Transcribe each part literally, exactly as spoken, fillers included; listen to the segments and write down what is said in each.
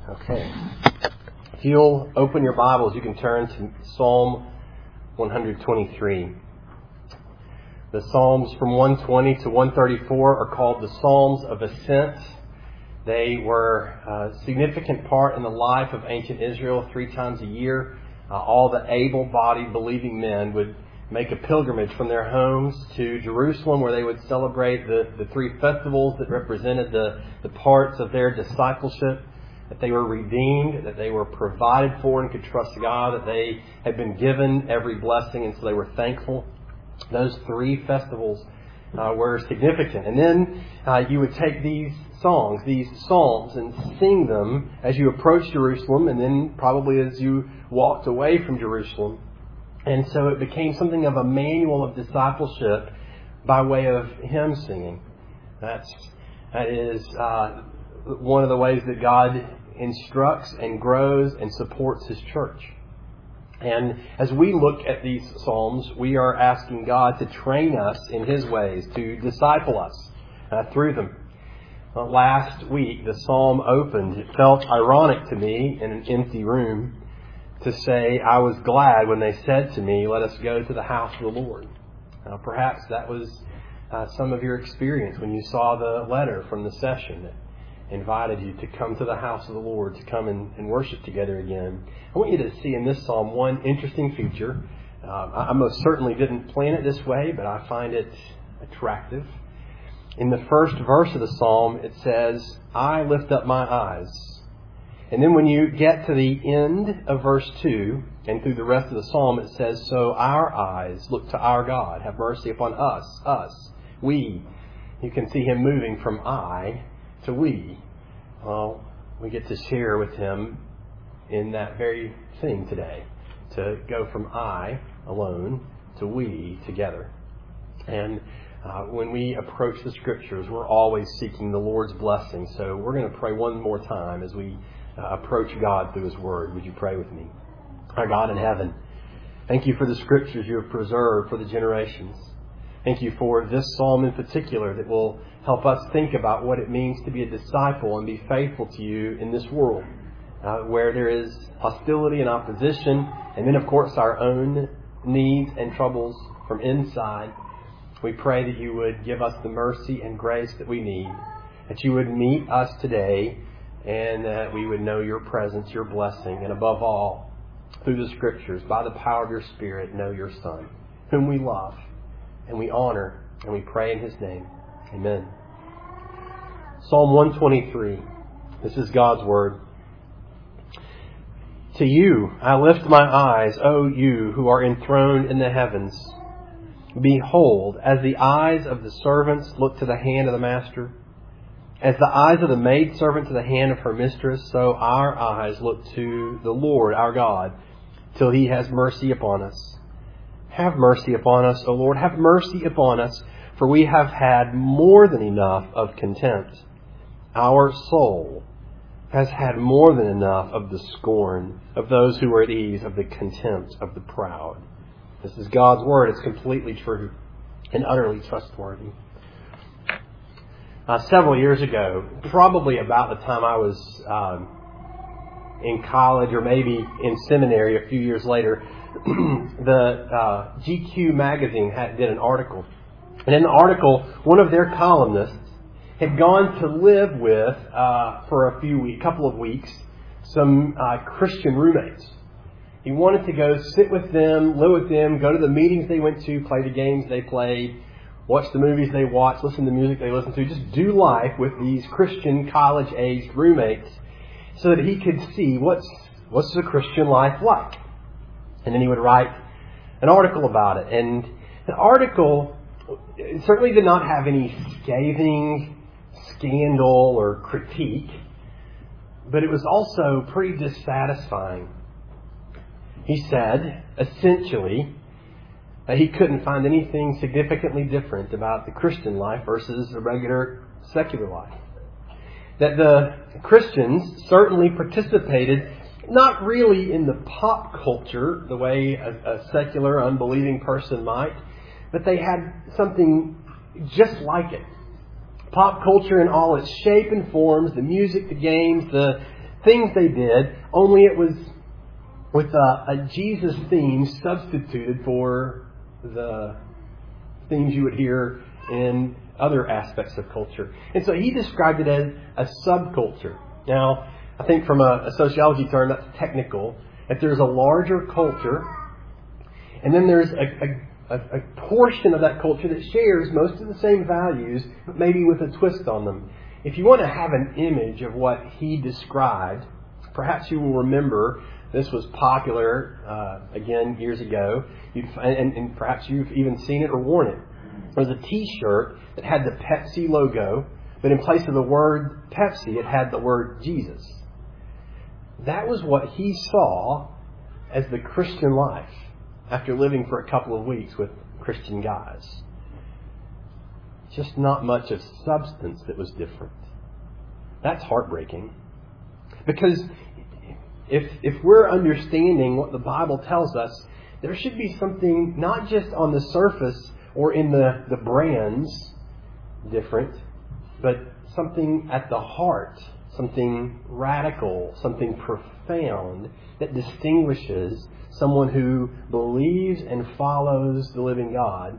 Okay. If you'll open your Bibles, you can turn to Psalm one twenty-three. The Psalms from one twenty to one thirty-four are called the Psalms of Ascent. They were a significant part in the life of ancient Israel. Three times a year, uh, all the able-bodied, believing men would make a pilgrimage from their homes to Jerusalem, where they would celebrate the, the three festivals that represented the, the parts of their discipleship, that they were redeemed, that they were provided for and could trust God, that they had been given every blessing, and so they were thankful. Those three festivals uh, were significant. And then uh, you would take these songs, these psalms, and sing them as you approached Jerusalem, and then probably as you walked away from Jerusalem. And so it became something of a manual of discipleship by way of hymn singing. That's, that is uh, one of the ways that God instructs and grows and supports His church. And as we look at these Psalms, we are asking God to train us in His ways, to disciple us uh, through them. Uh, last week, the Psalm opened. It felt ironic to me in an empty room to say, I was glad when they said to me, let us go to the house of the Lord. Uh, perhaps that was uh, some of your experience when you saw the letter from the session that invited you to come to the house of the Lord, to come and, and worship together again. I want you to see in this psalm one interesting feature. Uh, I, I most certainly didn't plan it this way, but I find it attractive. In the first verse of the psalm, it says, I lift up my eyes. And then when you get to the end of verse two, and through the rest of the psalm, it says, so our eyes look to our God. Have mercy upon us, us, we. You can see Him moving from I to we. Well, we get to share with Him in that very thing today. To go from I alone to we together. And uh, when we approach the Scriptures, we're always seeking the Lord's blessing. So we're going to pray one more time as we Uh, approach God through His Word. Would you pray with me? Our God in heaven, thank You for the Scriptures You have preserved for the generations. Thank You for this psalm in particular that will help us think about what it means to be a disciple and be faithful to You in this world uh, where there is hostility and opposition, and then of course our own needs and troubles from inside. We pray that You would give us the mercy and grace that we need, that You would meet us today, and that we would know Your presence, Your blessing, and above all, through the Scriptures, by the power of Your Spirit, know Your Son, whom we love, and we honor, and we pray in His name. Amen. Psalm one twenty-three. This is God's Word. To You I lift my eyes, O You who are enthroned in the heavens. Behold, as the eyes of the servants look to the hand of the master, as the eyes of the maidservant to the hand of her mistress, so our eyes look to the Lord our God, till He has mercy upon us. Have mercy upon us, O Lord, have mercy upon us, for we have had more than enough of contempt. Our soul has had more than enough of the scorn of those who are at ease, of the contempt of the proud. This is God's Word. It's completely true and utterly trustworthy. Uh, several years ago, probably about the time I was um, in college or maybe in seminary a few years later, the uh, G Q magazine had, did an article. And in the article, one of their columnists had gone to live with, uh, for a few weeks, couple of weeks, some uh, Christian roommates. He wanted to go sit with them, live with them, go to the meetings they went to, play the games they played, watch the movies they watched, listen to the music they listened to, just do life with these Christian college-aged roommates so that he could see what's what's the Christian life like. And then he would write an article about it. And the article certainly did not have any scathing scandal or critique, but it was also pretty dissatisfying. He said, essentially, that he couldn't find anything significantly different about the Christian life versus a regular secular life. That the Christians certainly participated not really in the pop culture the way a, a secular, unbelieving person might, but they had something just like it. Pop culture in all its shape and forms, the music, the games, the things they did, only it was with a, a Jesus theme substituted for the themes you would hear in other aspects of culture. And so he described it as a subculture. Now, I think from a, a sociology term, that's technical. If there's a larger culture, and then there's a, a, a portion of that culture that shares most of the same values, but maybe with a twist on them. If you want to have an image of what he described, perhaps you will remember this was popular, uh, again, years ago, You'd, and, and perhaps you've even seen it or worn it. There was a T-shirt that had the Pepsi logo, but in place of the word Pepsi, it had the word Jesus. That was what he saw as the Christian life after living for a couple of weeks with Christian guys. Just not much of substance that was different. That's heartbreaking. Because if if we're understanding what the Bible tells us, there should be something not just on the surface or in the, the brands different, but something at the heart, something radical, something profound that distinguishes someone who believes and follows the living God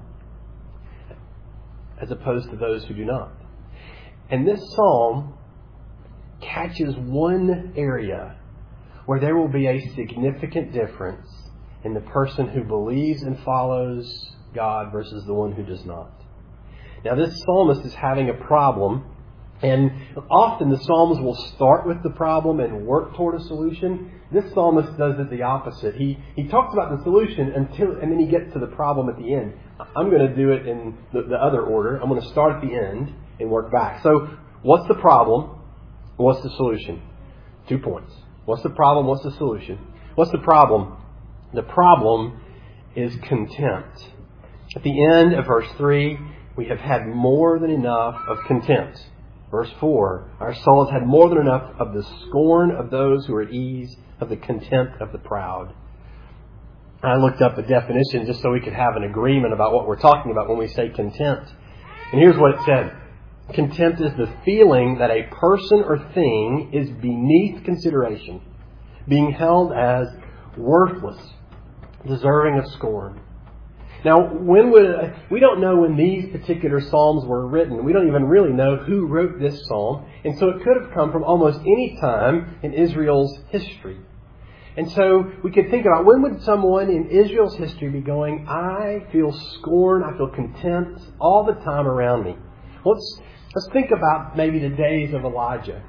as opposed to those who do not. And this psalm catches one area where there will be a significant difference in the person who believes and follows God versus the one who does not. Now, this psalmist is having a problem, and often the psalms will start with the problem and work toward a solution. This psalmist does it the opposite. He he talks about the solution until, and then he gets to the problem at the end. I'm going to do it in the, the other order. I'm going to start at the end and work back. So, what's the problem? What's the solution? Two points. What's the problem? What's the solution? What's the problem? The problem is contempt. At the end of verse three, we have had more than enough of contempt. Verse four, our soul has had more than enough of the scorn of those who are at ease, of the contempt of the proud. I looked up a definition just so we could have an agreement about what we're talking about when we say contempt. And here's what it said. Contempt is the feeling that a person or thing is beneath consideration, being held as worthless, deserving of scorn. Now, when would, we don't know when these particular psalms were written. We don't even really know who wrote this psalm. And so it could have come from almost any time in Israel's history. And so we could think about, when would someone in Israel's history be going, I feel scorn, I feel contempt all the time around me? Let's, let's think about maybe the days of Elijah.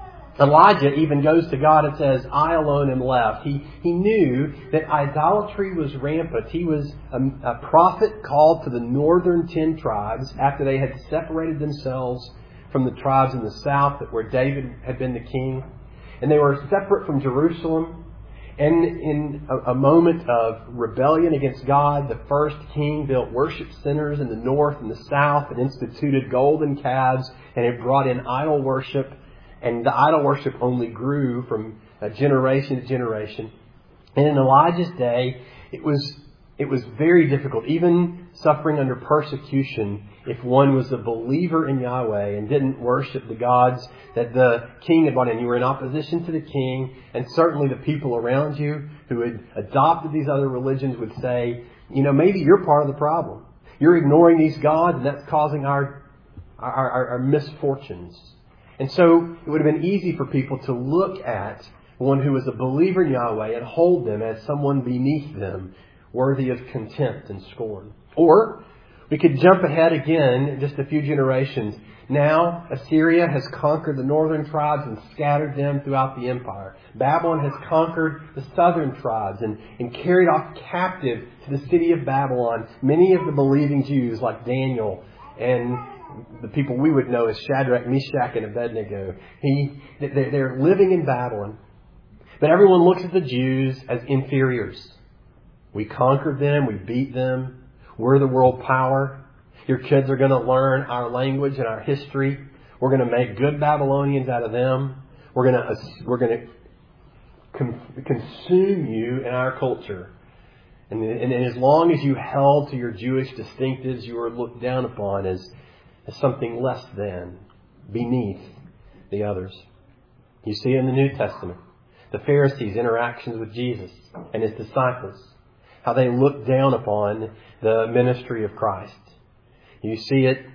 Elijah even goes to God and says, I alone am left. He he knew that idolatry was rampant. He was a, a prophet called to the northern ten tribes after they had separated themselves from the tribes in the south that where David had been the king. And they were separate from Jerusalem. And in a, a moment of rebellion against God, the first king built worship centers in the north and the south and instituted golden calves, and it brought in idol worship. And the idol worship only grew from generation to generation. And in Elijah's day, it was it was very difficult, even suffering under persecution, if one was a believer in Yahweh and didn't worship the gods that the king had brought in. You were in opposition to the king, and certainly the people around you who had adopted these other religions would say, you know, maybe you're part of the problem. You're ignoring these gods, and that's causing our our, our, our misfortunes. And so it would have been easy for people to look at one who was a believer in Yahweh and hold them as someone beneath them, worthy of contempt and scorn. Or we could jump ahead again just a few generations. Now Assyria has conquered the northern tribes and scattered them throughout the empire. Babylon has conquered the southern tribes and, and carried off captive to the city of Babylon many of the believing Jews like Daniel and the people we would know as Shadrach, Meshach, and Abednego. He, they're living in Babylon. But everyone looks at the Jews as inferiors. We conquered them. We beat them. We're the world power. Your kids are going to learn our language and our history. We're going to make good Babylonians out of them. We're going to, we're going to consume you in our culture. And, and as long as you held to your Jewish distinctives, you were looked down upon as as something less than, beneath the others. You see it in the New Testament. The Pharisees' interactions with Jesus and His disciples. How they look down upon the ministry of Christ. You see it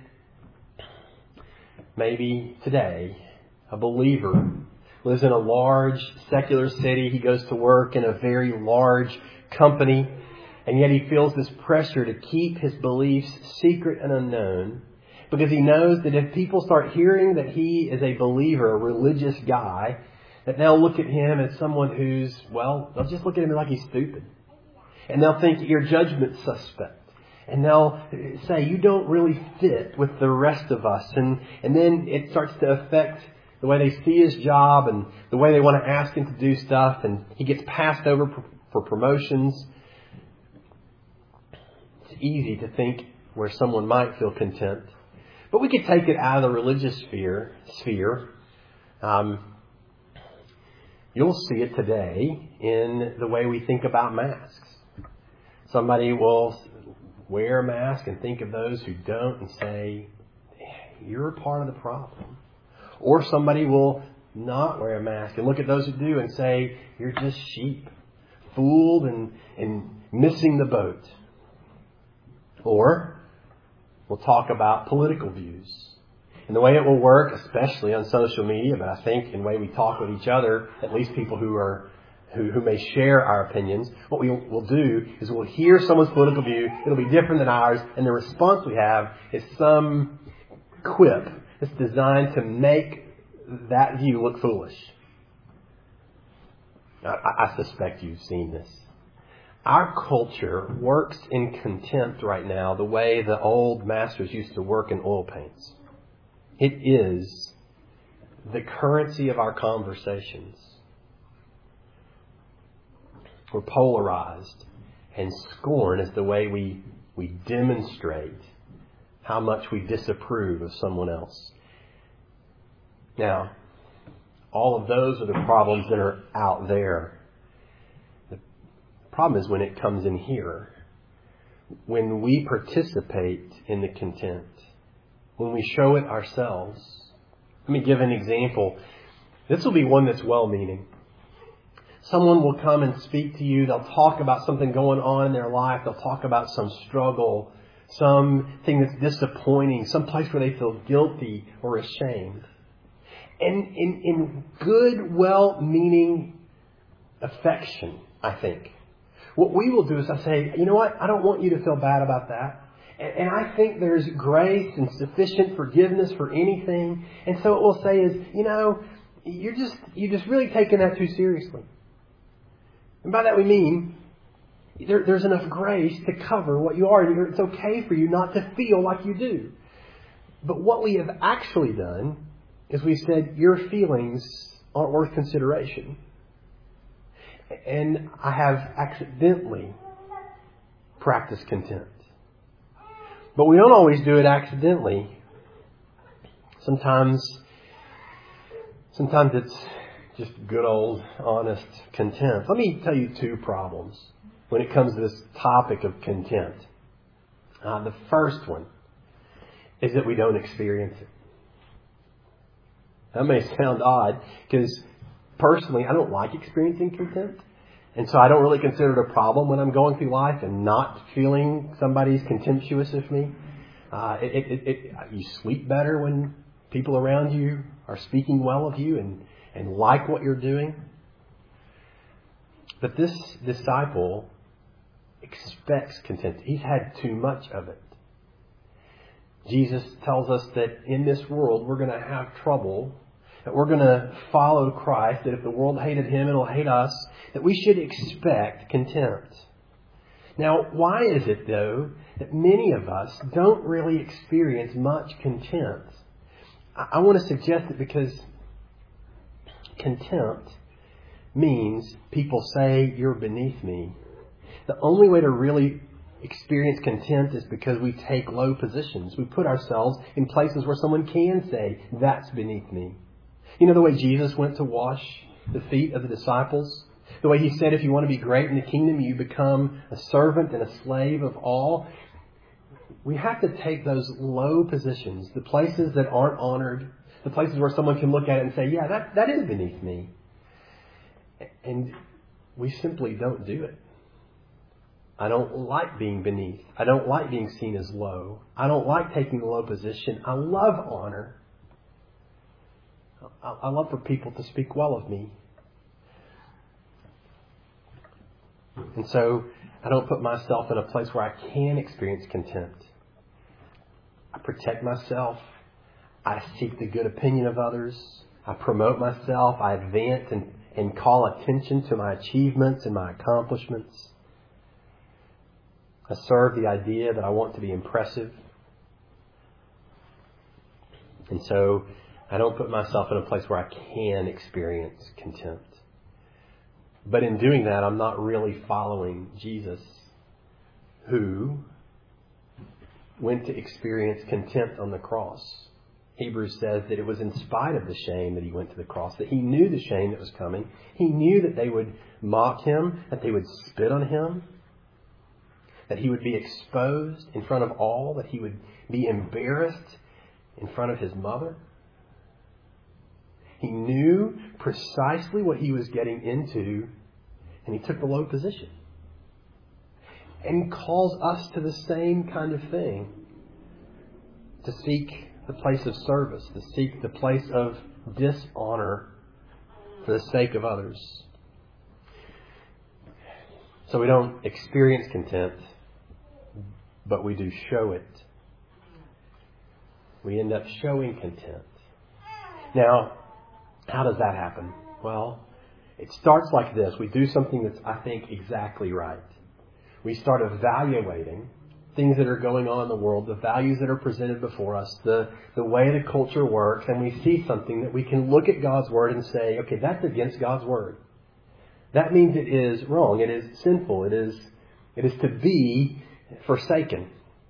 maybe today. A believer lives in a large secular city. He goes to work in a very large company. And yet he feels this pressure to keep his beliefs secret and unknown. Because he knows that if people start hearing that he is a believer, a religious guy, that they'll look at him as someone who's, well, they'll just look at him like he's stupid. And they'll think your judgment's suspect. And they'll say, you don't really fit with the rest of us. And, and then it starts to affect the way they see his job and the way they want to ask him to do stuff. And he gets passed over for, for promotions. It's easy to think where someone might feel content. But we could take it out of the religious sphere. sphere. Um, you'll see it today in the way we think about masks. Somebody will wear a mask and think of those who don't and say, you're a part of the problem. Or somebody will not wear a mask and look at those who do and say, you're just sheep, fooled and, and missing the boat. Or we'll talk about political views. And the way it will work, especially on social media, but I think in the way we talk with each other, at least people who are who, who may share our opinions, what we will do is we'll hear someone's political view. It'll be different than ours. And the response we have is some quip that's designed to make that view look foolish. I, I suspect you've seen this. Our culture works in contempt right now the way the old masters used to work in oil paints. It is the currency of our conversations. We're polarized, and scorn is the way we, we demonstrate how much we disapprove of someone else. Now, all of those are the problems that are out there. The problem is when it comes in here. When we participate in the contempt. When we show it ourselves. Let me give an example. This will be one that's well-meaning. Someone will come and speak to you. They'll talk about something going on in their life. They'll talk about some struggle, something that's disappointing, some place where they feel guilty or ashamed. And in, in good, well-meaning affection, I think, what we will do is I say, you know what? I don't want you to feel bad about that. And, and I think there's grace and sufficient forgiveness for anything. And so what we'll say is, you know, you're just you're just really taking that too seriously. And by that we mean there, there's enough grace to cover what you are. And it's okay for you not to feel like you do. But what we have actually done is we said your feelings aren't worth consideration. And I have accidentally practiced contempt. But we don't always do it accidentally. Sometimes, sometimes it's just good old, honest contempt. Let me tell you two problems when it comes to this topic of contempt. Uh, the first one is that we don't experience it. That may sound odd because personally I don't like experiencing contempt. And so I don't really consider it a problem when I'm going through life and not feeling somebody's contemptuous of me. Uh, it, it, it, you sleep better when people around you are speaking well of you and, and like what you're doing. But this disciple expects contempt. He's had too much of it. Jesus tells us that in this world we're going to have trouble, that we're going to follow Christ, that if the world hated Him, it'll hate us, that we should expect contempt. Now, why is it, though, that many of us don't really experience much contempt? I want to suggest it because contempt means people say, you're beneath me. The only way to really experience contempt is because we take low positions. We put ourselves in places where someone can say, that's beneath me. You know the way Jesus went to wash the feet of the disciples? The way He said, if you want to be great in the kingdom, you become a servant and a slave of all. We have to take those low positions, the places that aren't honored, The places where someone can look at it and say, yeah, that, that is beneath me. And we simply don't do it. I don't like being beneath. I don't like being seen as low. I don't like taking a low position. I love honor. I, I love for people to speak well of me. And so I don't put myself in a place where I can experience contempt. I protect myself. I seek the good opinion of others. I promote myself. I advance and, and call attention to my achievements and my accomplishments. I serve the idea that I want to be impressive. And so I don't put myself in a place where I can experience contempt. But in doing that, I'm not really following Jesus, who went to experience contempt on the cross. Hebrews says that it was in spite of the shame that he went to the cross, that he knew the shame that was coming. He knew that they would mock him, that they would spit on him, that he would be exposed in front of all, that he would be embarrassed in front of his mother. He knew precisely what he was getting into, and he took the low position. And he calls us to the same kind of thing, to seek the place of service, to seek the place of dishonor for the sake of others. So we don't experience contempt, but we do show it. We end up showing contempt. Now, how does that happen? Well, it starts like this. We do something that's, I think, exactly right. We start evaluating things that are going on in the world, the values that are presented before us, the, the way the culture works, and we see something that we can look at God's Word and say, okay, that's against God's Word. That means it is wrong. It is sinful. It is, it is to be forsaken.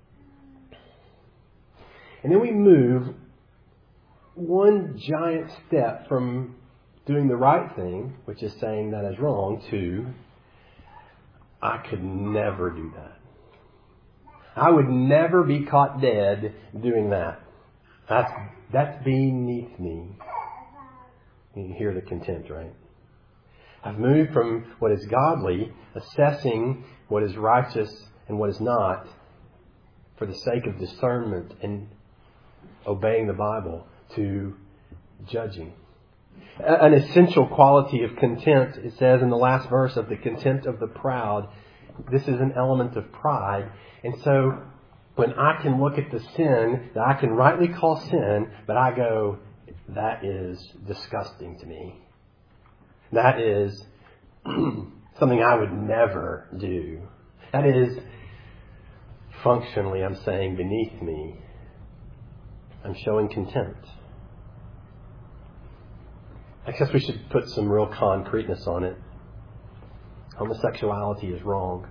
And then we move one giant step from doing the right thing, which is saying that is wrong, to I could never do that. I would never be caught dead doing that. That's, that's beneath me. You hear the contempt, right? I've moved from what is godly, assessing what is righteous and what is not, for the sake of discernment and obeying the Bible, to judging. An essential quality of contempt, it says in the last verse, of the contempt of the proud. This is an element of pride. And so when I can look at the sin that I can rightly call sin, but I go, that is disgusting to me. That is something I would never do. That is, functionally, I'm saying, beneath me. I'm showing contempt. I guess we should put some real concreteness on it. Homosexuality is wrong.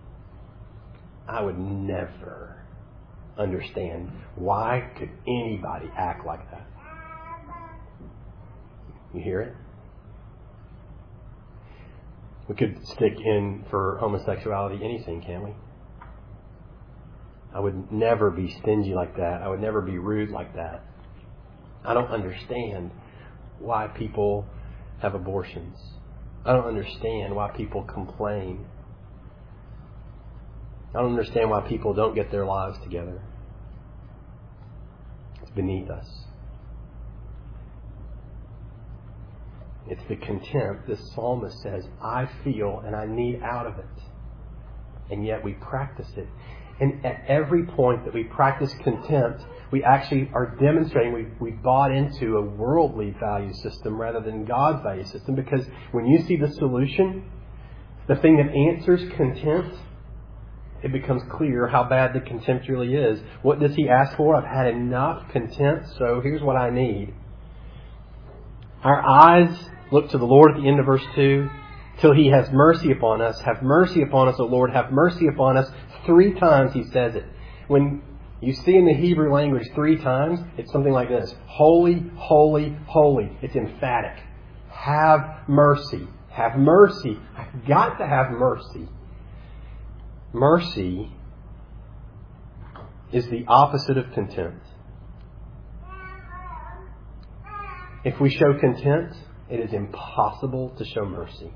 I would never understand why could anybody act like that. You hear it? We could stick in for homosexuality anything, can't we? I would never be stingy like that. I would never be rude like that. I don't understand why people have abortions. I don't understand why people complain. I don't understand why people don't get their lives together. It's beneath us. It's the contempt this psalmist says, I feel and I need out of it. And yet we practice it. And at every point that we practice contempt, we actually are demonstrating we, we bought into a worldly value system rather than God's value system. Because when you see the solution, the thing that answers contempt, it becomes clear how bad the contempt really is. What does he ask for? I've had enough contempt, so here's what I need. Our eyes look to the Lord at the end of verse two. Till he has mercy upon us. Have mercy upon us, O Lord. Have mercy upon us. Three times he says it. When you see in the Hebrew language three times, it's something like this. Holy, holy, holy. It's emphatic. Have mercy. Have mercy. I've got to have mercy. Mercy is the opposite of contempt. If we show contempt, it is impossible to show mercy.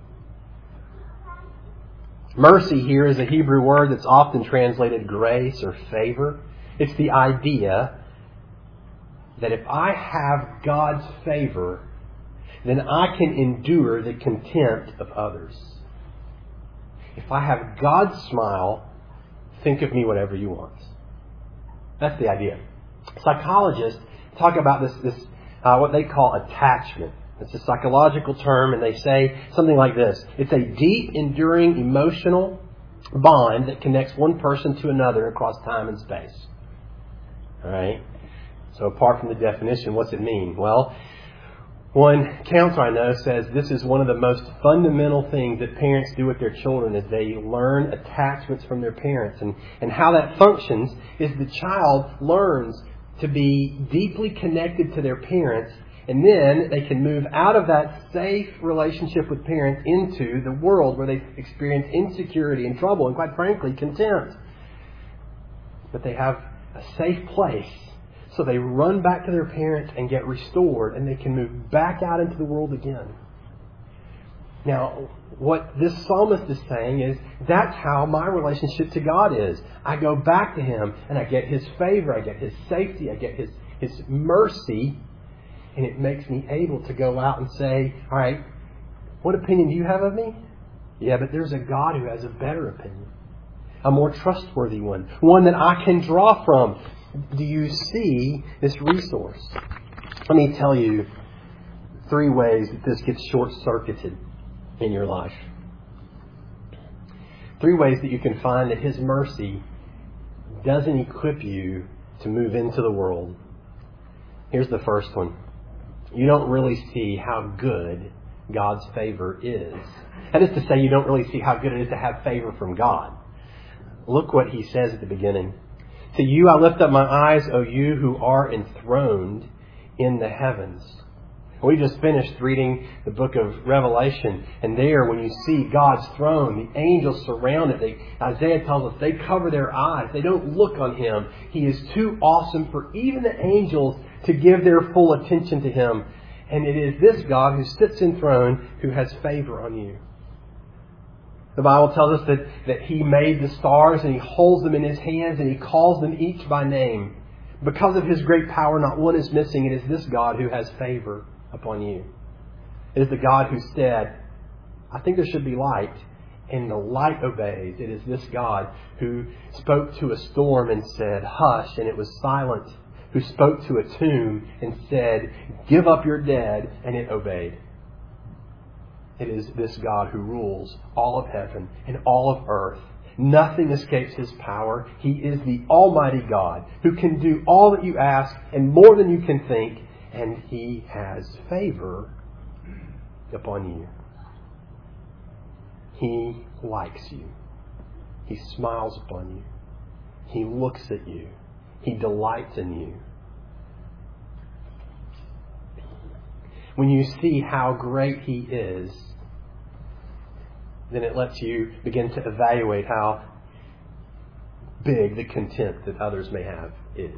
Mercy here is a Hebrew word that's often translated grace or favor. It's the idea that if I have God's favor, then I can endure the contempt of others. If I have God's smile, think of me whatever you want. That's the idea. Psychologists talk about this, this uh, what they call attachment. It's a psychological term, and they say something like this. It's a deep, enduring, emotional bond that connects one person to another across time and space. All right? So apart from the definition, what's it mean? Well, one counselor I know says this is one of the most fundamental things that parents do with their children is they learn attachments from their parents. And, and how that functions is the child learns to be deeply connected to their parents, and then they can move out of that safe relationship with parents into the world where they experience insecurity and trouble and, quite frankly, contempt. But they have a safe place. So they run back to their parents and get restored, and they can move back out into the world again. Now, what this psalmist is saying is, that's how my relationship to God is. I go back to Him, and I get His favor, I get His safety, I get His, His mercy, and it makes me able to go out and say, all right, what opinion do you have of me? Yeah, but there's a God who has a better opinion. A more trustworthy one. One that I can draw from. Do you see this resource? Let me tell you three ways that this gets short-circuited in your life. Three ways that you can find that His mercy doesn't equip you to move into the world. Here's the first one. You don't really see how good God's favor is. That is to say, you don't really see how good it is to have favor from God. Look what He says at the beginning. To you I lift up my eyes, O you who are enthroned in the heavens. We just finished reading the book of Revelation, and there when you see God's throne, the angels surround it. They, Isaiah tells us they cover their eyes. They don't look on Him. He is too awesome for even the angels to give their full attention to Him. And it is this God who sits enthroned who has favor on you. The Bible tells us that, that He made the stars and He holds them in His hands and He calls them each by name. Because of His great power, not one is missing. It is this God who has favor upon you. It is the God who said, I think there should be light, and the light obeys. It is this God who spoke to a storm and said, hush, and it was silent. Who spoke to a tomb and said, give up your dead, and it obeyed. It is this God who rules all of heaven and all of earth. Nothing escapes His power. He is the Almighty God who can do all that you ask and more than you can think. And He has favor upon you. He likes you. He smiles upon you. He looks at you. He delights in you. When you see how great He is, then it lets you begin to evaluate how big the contempt that others may have is.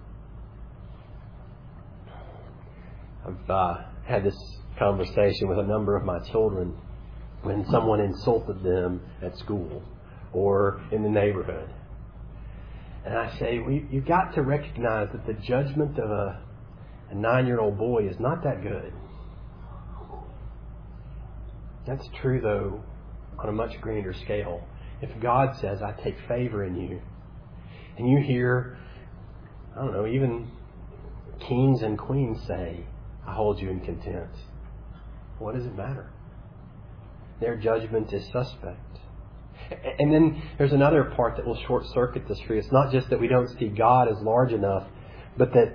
I've uh, had this conversation with a number of my children when someone insulted them at school or in the neighborhood. And I say, well, you've got to recognize that the judgment of a, a nine-year-old boy is not that good. That's true, though, on a much grander scale. If God says, I take favor in you, and you hear, I don't know, even kings and queens say, I hold you in contempt, what does it matter? Their judgment is suspect. And then there's another part that will short-circuit this for you. It's not just that we don't see God as large enough, but that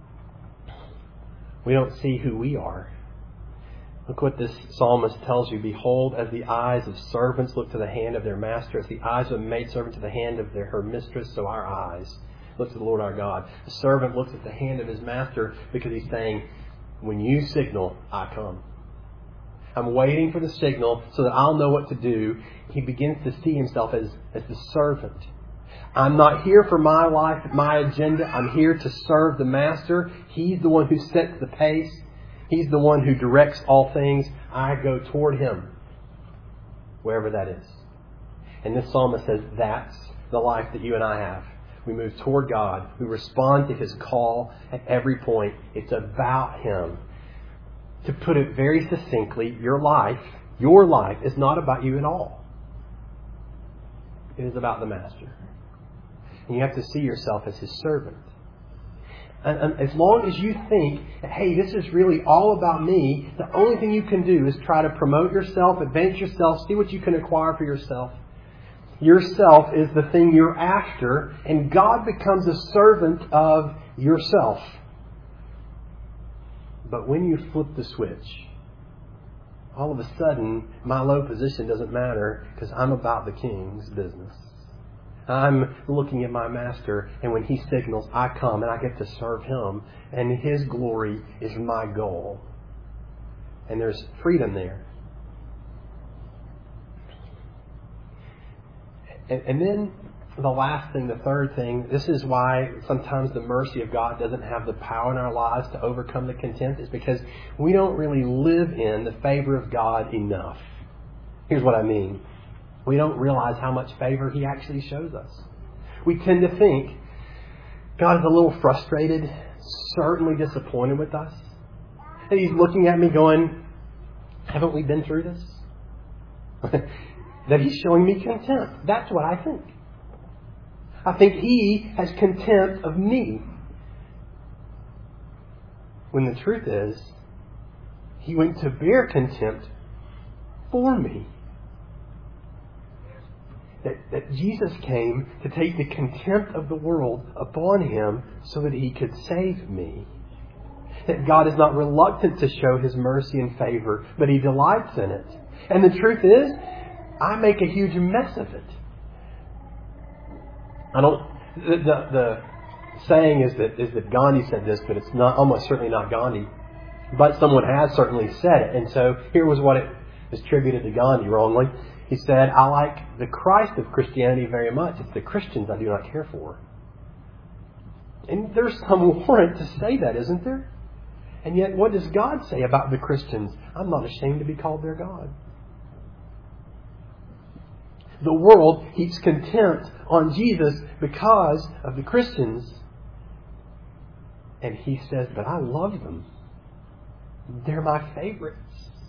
we don't see who we are. Look what this psalmist tells you. Behold, as the eyes of servants look to the hand of their master, as the eyes of a maidservant to the hand of their, her mistress, so our eyes look to the Lord our God. The servant looks at the hand of his master because he's saying, when you signal, I come. I'm waiting for the signal so that I'll know what to do. He begins to see himself as, as the servant. I'm not here for my life, my agenda. I'm here to serve the master. He's the one who sets the pace. He's the one who directs all things. I go toward Him, wherever that is. And this psalmist says that's the life that you and I have. We move toward God. We respond to His call at every point. It's about Him. To put it very succinctly, your life, your life is not about you at all. It is about the Master. And you have to see yourself as His servant. And, and as long as you think, hey, this is really all about me, the only thing you can do is try to promote yourself, advance yourself, see what you can acquire for yourself. Yourself is the thing you're after, and God becomes a servant of yourself. But when you flip the switch, all of a sudden, my low position doesn't matter because I'm about the King's business. I'm looking at my Master, and when He signals, I come and I get to serve Him, and His glory is my goal. And there's freedom there. And, and then the last thing, the third thing, this is why sometimes the mercy of God doesn't have the power in our lives to overcome the contempt, is because we don't really live in the favor of God enough. Here's what I mean. We don't realize how much favor He actually shows us. We tend to think God is a little frustrated, certainly disappointed with us. And He's looking at me going, haven't we been through this? That He's showing me contempt. That's what I think. I think He has contempt of me. When the truth is, He went to bear contempt for me. That, that Jesus came to take the contempt of the world upon Him so that He could save me. That God is not reluctant to show His mercy and favor, but He delights in it. And the truth is, I make a huge mess of it. I don't. The, the, the saying is that is that Gandhi said this, but it's not almost certainly not Gandhi. But someone has certainly said it, and so here was what it is attributed to Gandhi wrongly. He said, "I like the Christ of Christianity very much. It's the Christians I do not care for." And there's some warrant to say that, isn't there? And yet, what does God say about the Christians? I'm not ashamed to be called their God. The world heaps contempt on Jesus because of the Christians. And He says, but I love them. They're my favorites.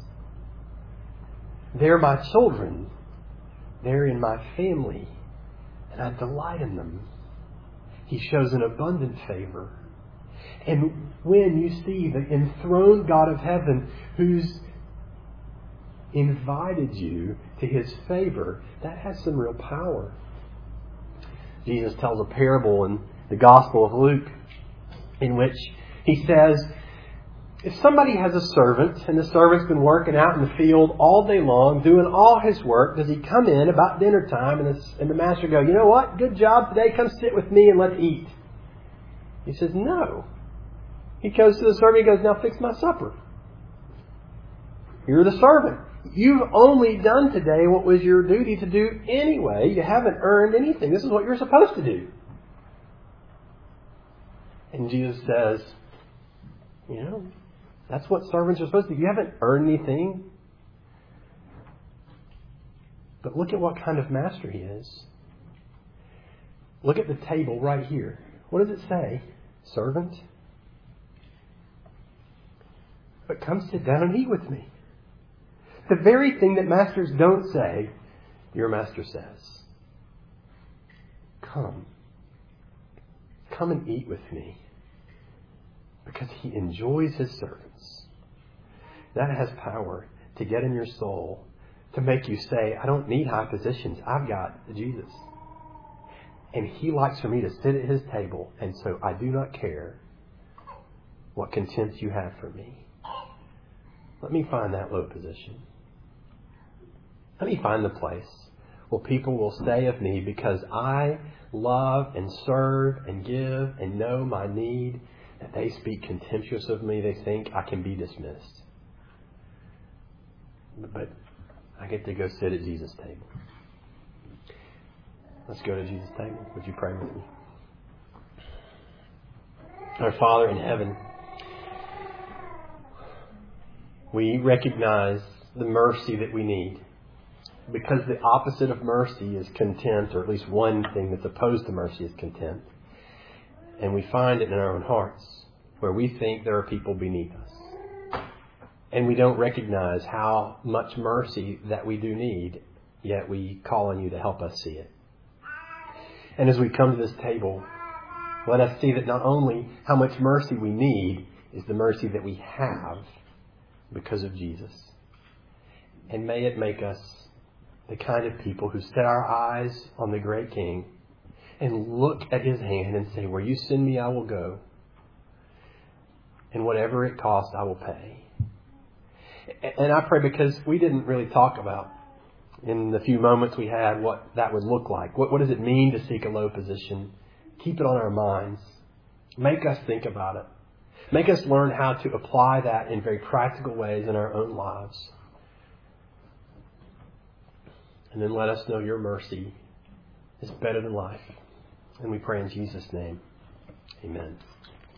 They're my children. They're in my family. And I delight in them. He shows an abundant favor. And when you see the enthroned God of heaven who's invited you to His favor, that has some real power. Jesus tells a parable in the Gospel of Luke in which He says, if somebody has a servant and the servant's been working out in the field all day long doing all his work, does he come in about dinner time and the, and the master go, you know what, good job today, come sit with me and let's eat? He says, no. He goes to the servant, he goes, now fix my supper. You're the servant. You've only done today what was your duty to do anyway. You haven't earned anything. This is what you're supposed to do. And Jesus says, you know, that's what servants are supposed to do. You haven't earned anything. But look at what kind of master He is. Look at the table right here. What does it say? Servant. But come sit down and eat with me. The very thing that masters don't say, your master says. Come. Come and eat with me. Because He enjoys His servants. That has power to get in your soul, to make you say, I don't need high positions. I've got Jesus. And He likes for me to sit at His table, and so I do not care what contempt you have for me. Let me find that low position. Let me find the place where people will say of me, because I love and serve and give and know my need, that they speak contemptuous of me. They think I can be dismissed. But I get to go sit at Jesus' table. Let's go to Jesus' table. Would you pray with me? Our Father in heaven, We recognize the mercy that we need. Because the opposite of mercy is contempt, or at least one thing that's opposed to mercy is contempt. And we find it in our own hearts, where we think there are people beneath us. And we don't recognize how much mercy that we do need, yet we call on you to help us see it. And as we come to this table, let us see that not only how much mercy we need is the mercy that we have because of Jesus. And may it make us the kind of people who set our eyes on the great King and look at his hand and say, where you send me, I will go. And whatever it costs, I will pay. And I pray, because we didn't really talk about in the few moments we had what that would look like. What, what does it mean to seek a low position? Keep it on our minds. Make us think about it. Make us learn how to apply that in very practical ways in our own lives. And then let us know your mercy is better than life. And we pray in Jesus' name. Amen.